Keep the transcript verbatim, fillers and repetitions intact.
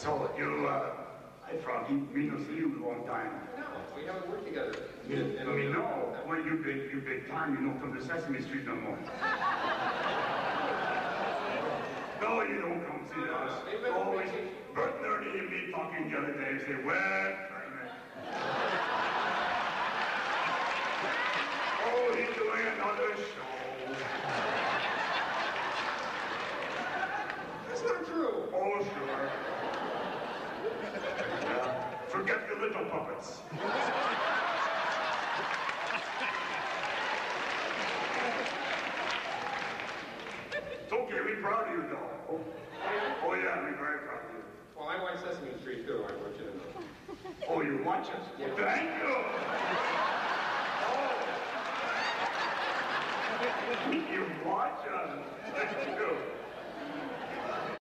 So you, uh, hi Froggy, me no see you a long time. No, we haven't worked together. Me, in, me no. Well, you big, you big time. You don't come to Sesame Street no more. No, you don't come see us. Always, Bert Nerdy and me talking the other day. Say, well, oh, he's doing another show. That's not true. Oh, sure. Yeah. Forget the little puppets. It's okay, we're proud of you, though. Oh, oh yeah, we're very proud of you. Well, I watch Sesame Street, too. I want you to know. Oh, you watch us? Yeah. Well, thank you. Oh. You watch us. Thank you.